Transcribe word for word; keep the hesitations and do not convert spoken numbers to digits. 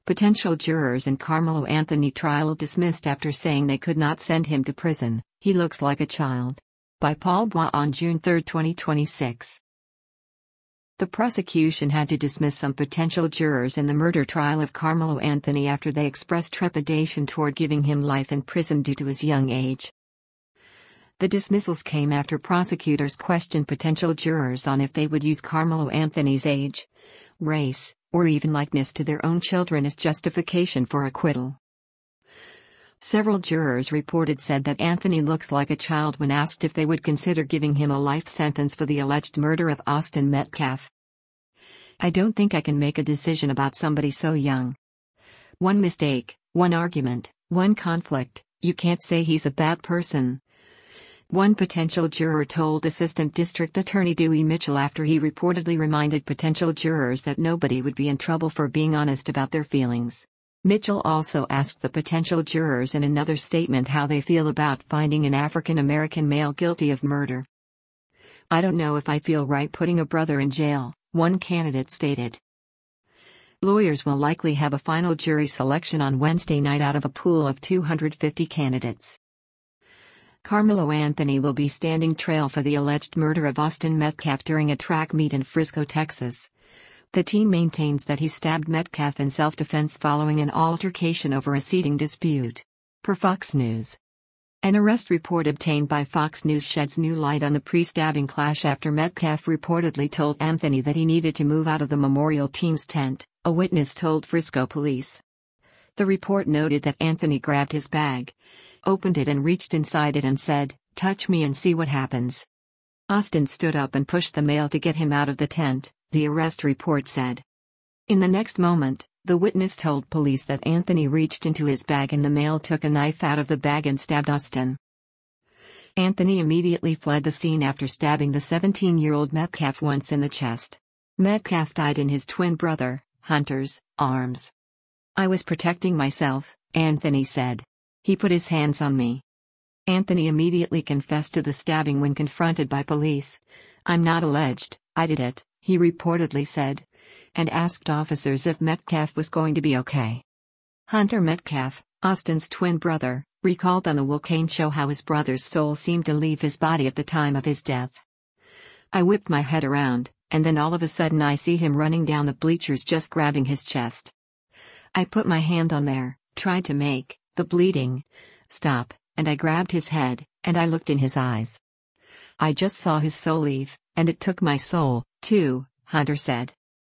Potential jurors in Carmelo Anthony trial dismissed after saying they could not send him to prison. He looks like a child. By Paul Bois on June third, twenty twenty-six. The prosecution had to dismiss some potential jurors in the murder trial of Carmelo Anthony after they expressed trepidation toward giving him life in prison due to his young age. The dismissals came after prosecutors questioned potential jurors on if they would use Carmelo Anthony's age, race, or even likeness to their own children as justification for acquittal. Several jurors reported said that Anthony looks like a child when asked if they would consider giving him a life sentence for the alleged murder of Austin Metcalf. I don't think I can make a decision about somebody so young. One mistake, one argument, one conflict, you can't say he's a bad person. One potential juror told Assistant District Attorney Dewey Mitchell after he reportedly reminded potential jurors that nobody would be in trouble for being honest about their feelings. Mitchell also asked the potential jurors in another statement how they feel about finding an African American male guilty of murder. I don't know if I feel right putting a brother in jail, one candidate stated. Lawyers will likely have a final jury selection on Wednesday night out of a pool of two hundred fifty candidates. Carmelo Anthony will be standing trial for the alleged murder of Austin Metcalf during a track meet in Frisco, Texas. The team maintains that he stabbed Metcalf in self-defense following an altercation over a seating dispute. Per Fox News. An arrest report obtained by Fox News sheds new light on the pre-stabbing clash after Metcalf reportedly told Anthony that he needed to move out of the Memorial team's tent, a witness told Frisco police. The report noted that Anthony grabbed his bag, opened it and reached inside it and said, "Touch me and see what happens." Austin stood up and pushed the male to get him out of the tent, the arrest report said. In the next moment, the witness told police that Anthony reached into his bag and the male took a knife out of the bag and stabbed Austin. Anthony immediately fled the scene after stabbing the seventeen-year-old Metcalf once in the chest. Metcalf died in his twin brother, Hunter's, arms. "I was protecting myself," Anthony said. "He put his hands on me." Anthony immediately confessed to the stabbing when confronted by police. "I'm not alleged, I did it," he reportedly said, and asked officers if Metcalf was going to be okay. Hunter Metcalf, Austin's twin brother, recalled on The Will Cain Show how his brother's soul seemed to leave his body at the time of his death. "I whipped my head around, and then all of a sudden I see him running down the bleachers just grabbing his chest. I put my hand on there, tried to make the bleeding stop, and I grabbed his head, and I looked in his eyes. I just saw his soul leave, and it took my soul, too," Hunter said.